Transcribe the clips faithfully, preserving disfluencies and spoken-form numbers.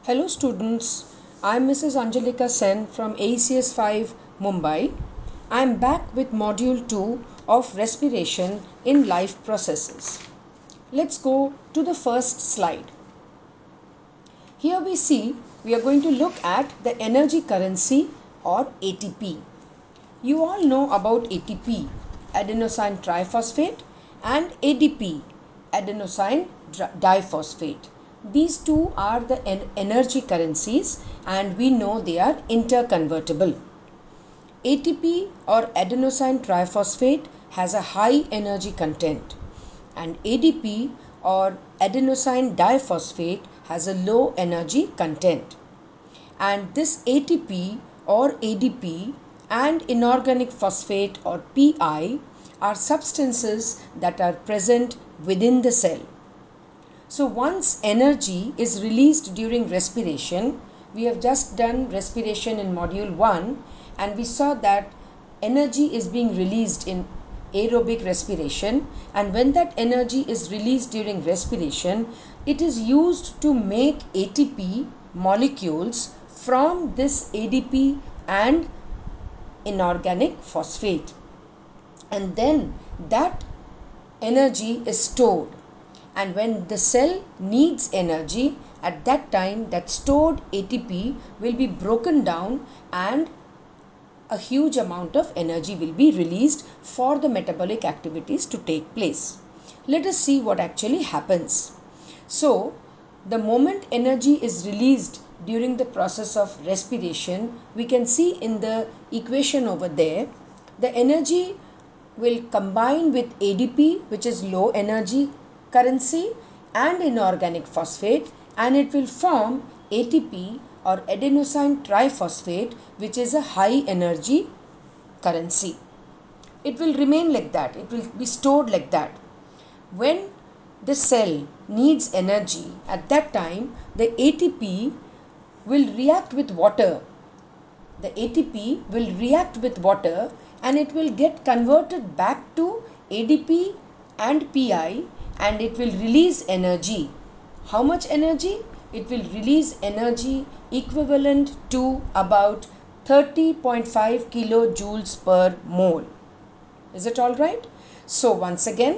Hello students, I am Missus Angelika Sen from A C S five Mumbai. I am back with module two of respiration in life processes. Let's go to the first slide. Here we see we are going to look at the energy currency or A T P. You all know about A T P, adenosine triphosphate, and A D P, adenosine diphosphate. These two are the en- energy currencies and we know they are interconvertible. A T P or adenosine triphosphate has a high energy content and A D P or adenosine diphosphate has a low energy content. And this A T P or A D P and inorganic phosphate or P I are substances that are present within the cell. So once energy is released during respiration, we have just done respiration in module one and we saw that energy is being released in aerobic respiration, and when that energy is released during respiration, it is used to make A T P molecules from this A D P and inorganic phosphate, and then that energy is stored, and when the cell needs energy, at that time that stored A T P will be broken down and a huge amount of energy will be released for the metabolic activities to take place. Let us see what actually happens. So, the moment energy is released during the process of respiration, we can see in the equation over there, the energy will combine with A D P, which is low energy currency, and inorganic phosphate, and it will form A T P or adenosine triphosphate, which is a high energy currency. It will remain like that, it will be stored like that. When the cell needs energy, at that time the A T P will react with water. The A T P will react with water and it will get converted back to A D P and P I, and it will release energy. How much energy? It will release energy equivalent to about thirty point five kilojoules per mole. Is it all right? So once again,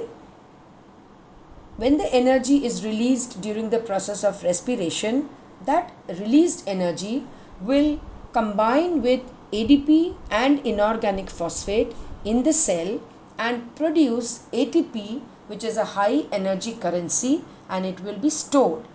when the energy is released during the process of respiration, that released energy will combine with A D P and inorganic phosphate in the cell and produce A T P, which is a high energy currency, and it will be stored.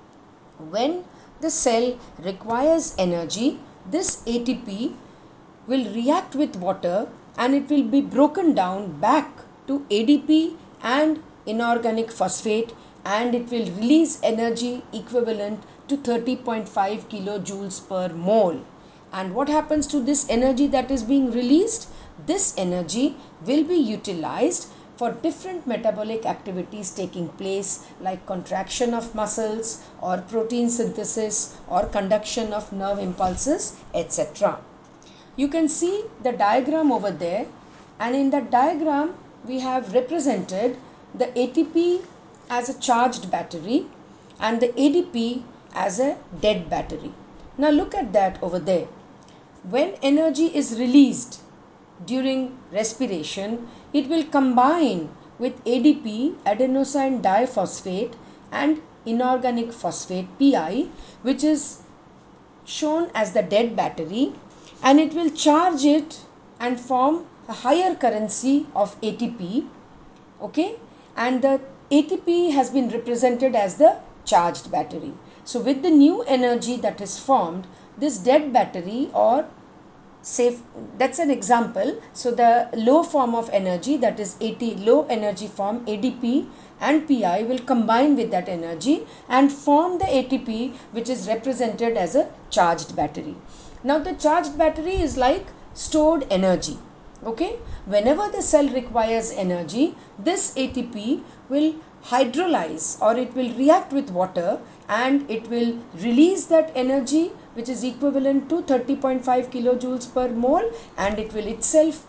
When the cell requires energy, this A T P will react with water and it will be broken down back to A D P and inorganic phosphate, and it will release energy equivalent to thirty point five kilojoules per mole. And what happens to this energy that is being released? This energy will be utilized for different metabolic activities taking place, like contraction of muscles or protein synthesis or conduction of nerve impulses, et cetera. You can see the diagram over there, and in that diagram we have represented the A T P as a charged battery and the A D P as a dead battery. Now look at that over there. When energy is released during respiration, it will combine with A D P, adenosine diphosphate, and inorganic phosphate P I, which is shown as the dead battery, and it will charge it and form a higher currency of A T P. Okay, and the A T P has been represented as the charged battery. So with the new energy that is formed, this dead battery, or say that's an example, so the low form of energy, that is AT low energy form A D P and P I, will combine with that energy and form the A T P, which is represented as a charged battery. Now the charged battery is like stored energy. Okay, whenever the cell requires energy, this A T P will hydrolyze, or it will react with water, and it will release that energy, which is equivalent to thirty point five kilojoules per mole, and it will itself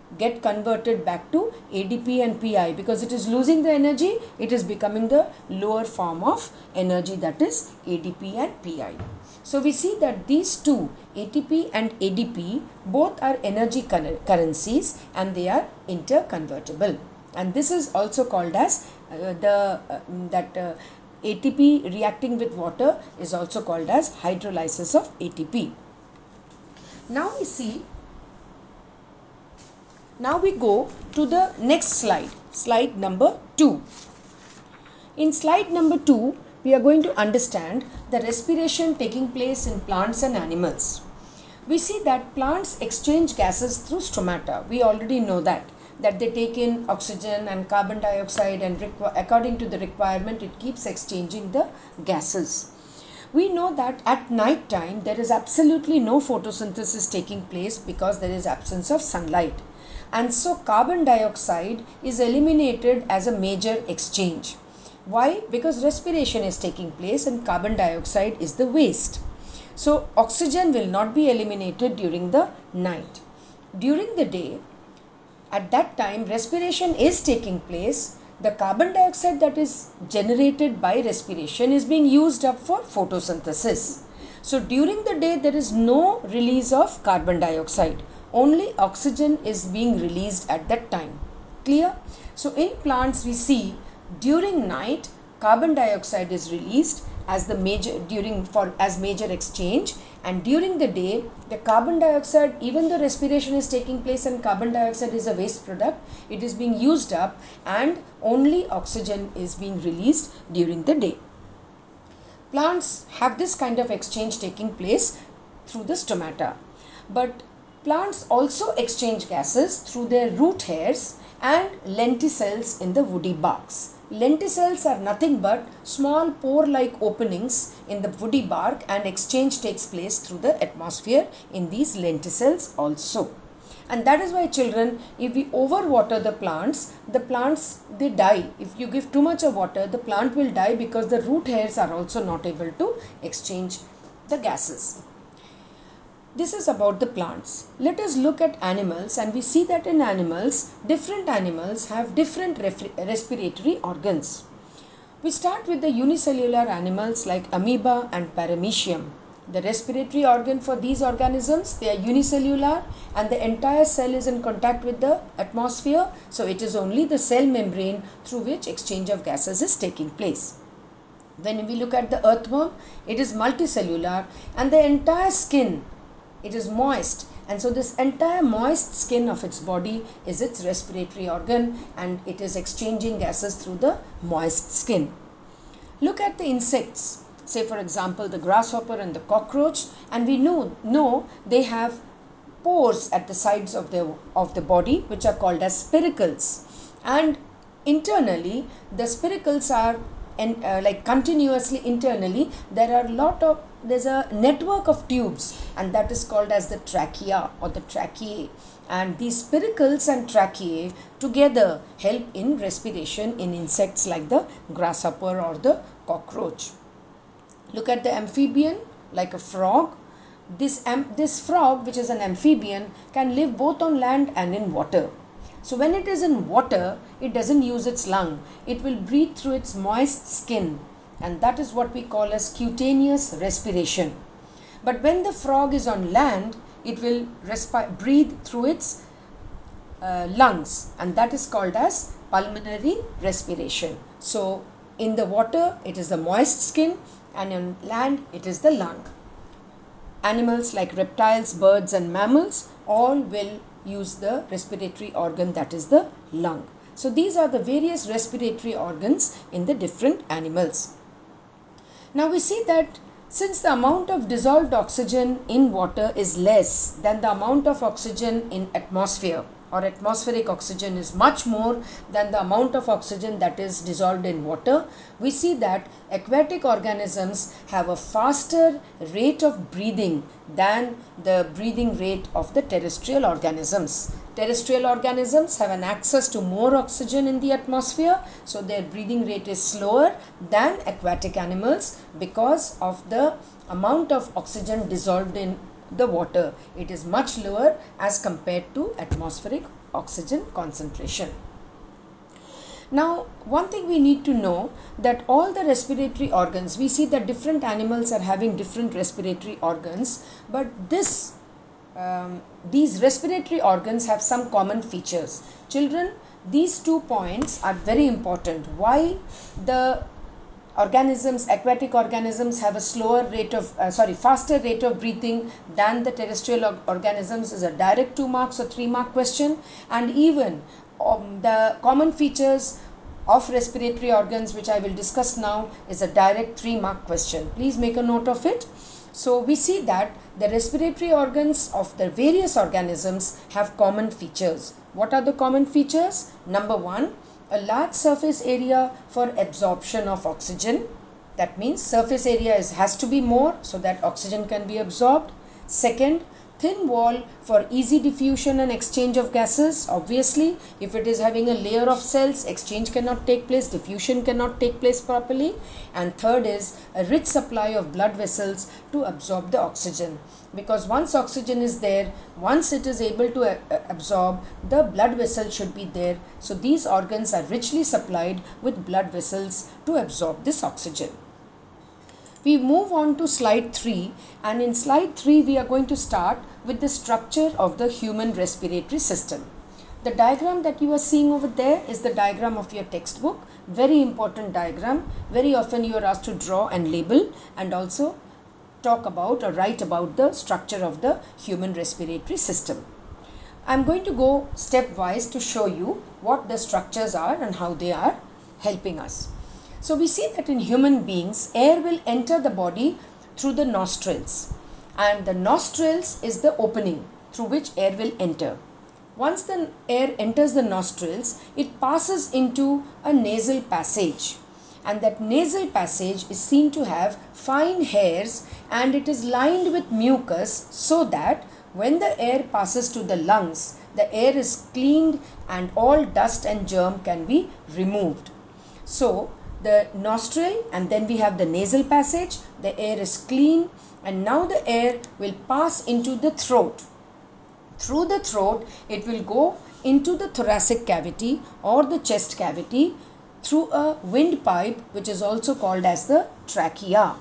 get converted back to A D P and P I, because it is losing the energy, it is becoming the lower form of energy, that is A D P and P I. So we see that these two, A T P and A D P, both are energy currencies and they are interconvertible. And this is also called as uh, the uh, that uh, A T P reacting with water is also called as hydrolysis of A T P. Now we see, now we go to the next slide, slide number two. In slide number two, we are going to understand the respiration taking place in plants and animals. We see that plants exchange gases through stomata. We already know that, that they take in oxygen and carbon dioxide, and according to the requirement, it keeps exchanging the gases. We know that at night time, there is absolutely no photosynthesis taking place because there is absence of sunlight. And so carbon dioxide is eliminated as a major exchange. Why? Because respiration is taking place and carbon dioxide is the waste. So oxygen will not be eliminated during the night. During the day, at that time respiration is taking place. The carbon dioxide that is generated by respiration is being used up for photosynthesis. So during the day there is no release of carbon dioxide. Only oxygen is being released at that time. Clear? So in plants we see during night carbon dioxide is released as the major during for as major exchange, and during the day the carbon dioxide, even though respiration is taking place and carbon dioxide is a waste product, it is being used up and only oxygen is being released during the day. Plants have this kind of exchange taking place through the stomata, but plants also exchange gases through their root hairs and lenticels in the woody barks. Lenticels are nothing but small pore-like openings in the woody bark, and exchange takes place through the atmosphere in these lenticels also. And that is why, children, if we overwater the plants, the plants, they die. If you give too much of water, the plant will die because the root hairs are also not able to exchange the gases. This is about the plants. Let us look at animals, and we see that in animals, different animals have different respiratory organs. We start with the unicellular animals like amoeba and paramecium. The respiratory organ for these organisms, they are unicellular and the entire cell is in contact with the atmosphere. So it is only the cell membrane through which exchange of gases is taking place. When we look at the earthworm, it is multicellular and the entire skin, it is moist, and so this entire moist skin of its body is its respiratory organ, and it is exchanging gases through the moist skin. Look at the insects, say for example the grasshopper and the cockroach, and we know, know they have pores at the sides of the, of the body which are called as spiracles, and internally the spiracles are and uh, like continuously internally there are a lot of there's a network of tubes, and that is called as the trachea or the tracheae, and these spiracles and tracheae together help in respiration in insects like the grasshopper or the cockroach. Look at the amphibian like a frog. This, am- this frog, which is an amphibian, can live both on land and in water. So when it is in water, it doesn't use its lung. It will breathe through its moist skin, and that is what we call as cutaneous respiration. But when the frog is on land, it will respi- breathe through its uh, lungs, and that is called as pulmonary respiration. So in the water, it is the moist skin, and on land, it is the lung. Animals like reptiles, birds and mammals all will use the respiratory organ, that is the lung. So these are the various respiratory organs in the different animals. Now we see that since the amount of dissolved oxygen in water is less than the amount of oxygen in atmosphere, or atmospheric oxygen is much more than the amount of oxygen that is dissolved in water, we see that aquatic organisms have a faster rate of breathing than the breathing rate of the terrestrial organisms. Terrestrial organisms have an access to more oxygen in the atmosphere, so their breathing rate is slower than aquatic animals because of the amount of oxygen dissolved in the water. It is much lower as compared to atmospheric oxygen concentration. Now, one thing we need to know that all the respiratory organs, we see that different animals are having different respiratory organs, but this um, these respiratory organs have some common features. Children, these two points are very important. Why the organisms, aquatic organisms have a slower rate of, uh, sorry, faster rate of breathing than the terrestrial organisms is a direct two marks or three mark question. And even um, the common features of respiratory organs, which I will discuss now, is a direct three mark question. Please make a note of it. So we see that the respiratory organs of the various organisms have common features. What are the common features? Number one, a large surface area for absorption of oxygen. That means surface area is, has to be more so that oxygen can be absorbed. Second, thin wall for easy diffusion and exchange of gases. Obviously, if it is having a layer of cells, exchange cannot take place, diffusion cannot take place properly. And third is a rich supply of blood vessels to absorb the oxygen. Because once oxygen is there, once it is able to absorb, the blood vessel should be there. So these organs are richly supplied with blood vessels to absorb this oxygen. We move on to slide three, and in slide three we are going to start with the structure of the human respiratory system. The diagram that you are seeing over there is the diagram of your textbook. Very important diagram. Very often you are asked to draw and label and also talk about or write about the structure of the human respiratory system. I am going to go stepwise to show you what the structures are and how they are helping us. So we see that in human beings, air will enter the body through the nostrils, and the nostrils is the opening through which air will enter. Once the air enters the nostrils, it passes into a nasal passage, and that nasal passage is seen to have fine hairs and it is lined with mucus, so that when the air passes to the lungs, the air is cleaned and all dust and germ can be removed. So the nostril, and then we have the nasal passage, the air is clean, and now the air will pass into the throat. Through the throat, it will go into the thoracic cavity or the chest cavity through a windpipe, which is also called as the trachea.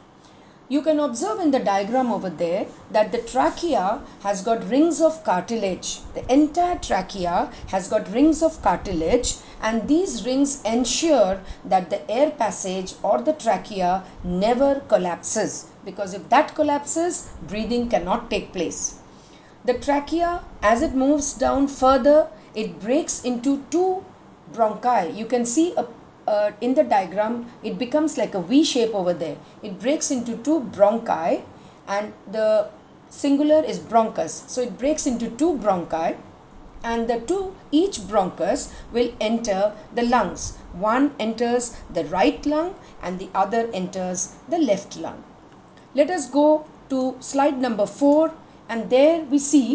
You can observe in the diagram over there that the trachea has got rings of cartilage. The entire trachea has got rings of cartilage, and these rings ensure that the air passage or the trachea never collapses, because if that collapses, breathing cannot take place. The trachea, as it moves down further, it breaks into two bronchi. You can see a Uh, in the diagram, it becomes like a V shape over there. It breaks into two bronchi, and the singular is bronchus. So it breaks into two bronchi, and the two, each bronchus will enter the lungs. One enters the right lung and the other enters the left lung. Let us go to slide number four, and there we see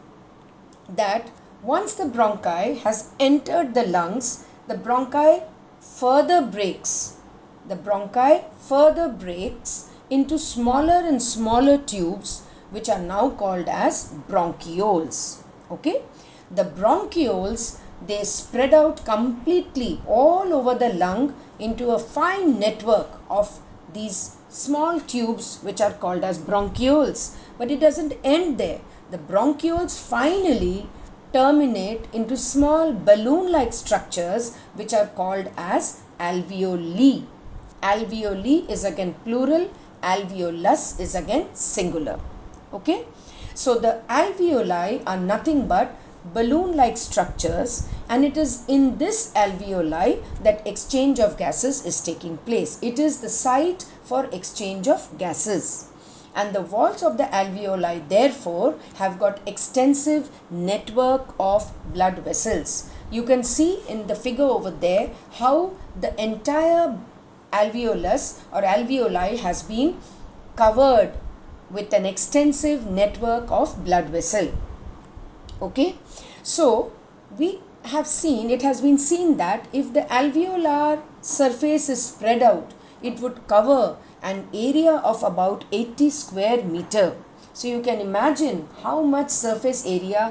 that once the bronchi has entered the lungs, the bronchi further breaks. The bronchi further breaks into smaller and smaller tubes, which are now called as bronchioles. Okay, the bronchioles, they spread out completely all over the lung into a fine network of these small tubes, which are called as bronchioles. But it doesn't end there. The bronchioles finally terminate into small balloon-like structures, which are called as alveoli. Alveoli is again plural, alveolus is again singular. Okay, so the alveoli are nothing but balloon-like structures, and it is in this alveoli that exchange of gases is taking place. It is the site for exchange of gases. And the walls of the alveoli therefore have got extensive network of blood vessels. You can see in the figure over there how the entire alveolus or alveoli has been covered with an extensive network of blood vessel. Okay, so we have seen, it has been seen that if the alveolar surface is spread out, it would cover an area of about eighty square meter. So you can imagine how much surface area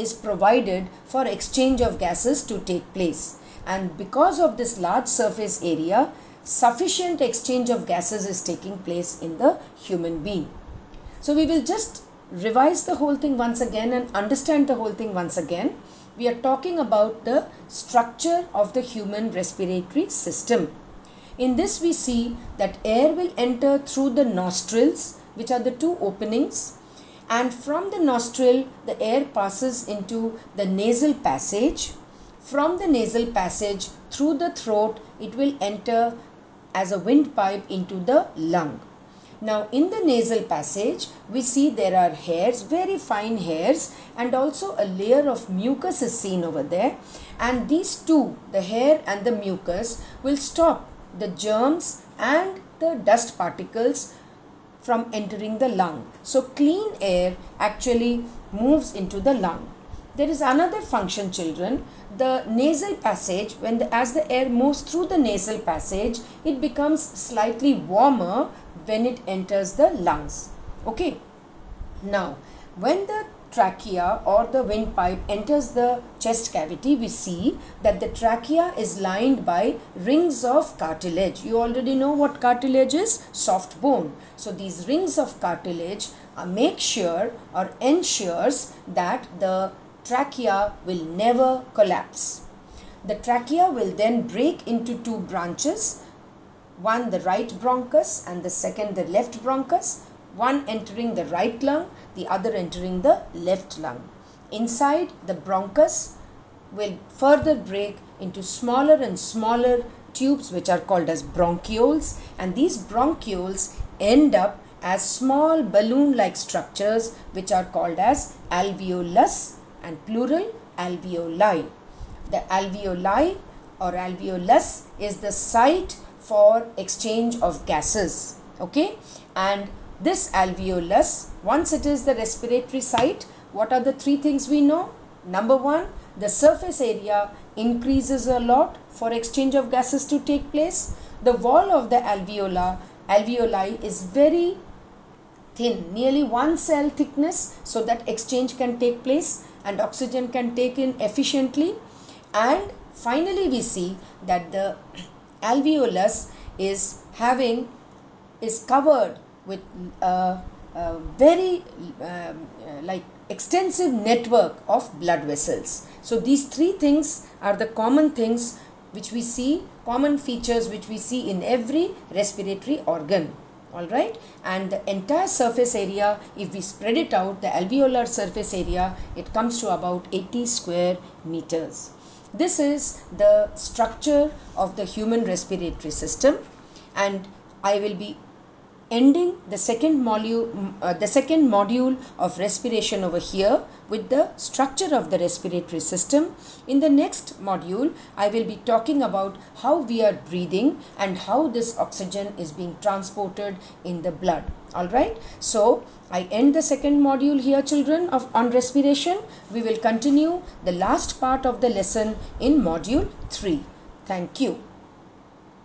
is provided for exchange of gases to take place. And because of this large surface area, sufficient exchange of gases is taking place in the human being. So we will just revise the whole thing once again and understand the whole thing once again. We are talking about the structure of the human respiratory system. In this we see that air will enter through the nostrils, which are the two openings, and from the nostril the air passes into the nasal passage. From the nasal passage through the throat it will enter as a windpipe into the lung. Now in the nasal passage we see there are hairs, very fine hairs, and also a layer of mucus is seen over there, and these two, the hair and the mucus, will stop the germs and the dust particles from entering the lung. So clean air actually moves into the lung. There is another function, children. The nasal passage, when the, as the air moves through the nasal passage, it becomes slightly warmer when it enters the lungs. Okay. Now, when the trachea or the windpipe enters the chest cavity, we see that the trachea is lined by rings of cartilage. You already know what cartilage is, soft bone. So these rings of cartilage uh, make sure or ensures that the trachea will never collapse. The trachea will then break into two branches, one the right bronchus and the second the left bronchus, one entering the right lung, the other entering the left lung. Inside, the bronchus will further break into smaller and smaller tubes which are called as bronchioles, and these bronchioles end up as small balloon-like structures which are called as alveolus and plural alveoli. The alveoli or alveolus is the site for exchange of gases. Okay, and this alveolus, once it is the respiratory site, what are the three things we know? Number one, the surface area increases a lot for exchange of gases to take place. The wall of the alveola, alveoli is very thin, nearly one cell thickness, so that exchange can take place and oxygen can take in efficiently. And finally we see that the alveolus is having is covered with a, a very uh, like extensive network of blood vessels. So these three things are the common things which we see, common features which we see in every respiratory organ. Alright, and the entire surface area, if we spread it out, the alveolar surface area, it comes to about eighty square meters. This is the structure of the human respiratory system, and I will be ending the second module, uh, the second module of respiration over here with the structure of the respiratory system. In the next module, I will be talking about how we are breathing and how this oxygen is being transported in the blood. All right. So I end the second module here, children, of on respiration. We will continue the last part of the lesson in module three. Thank you.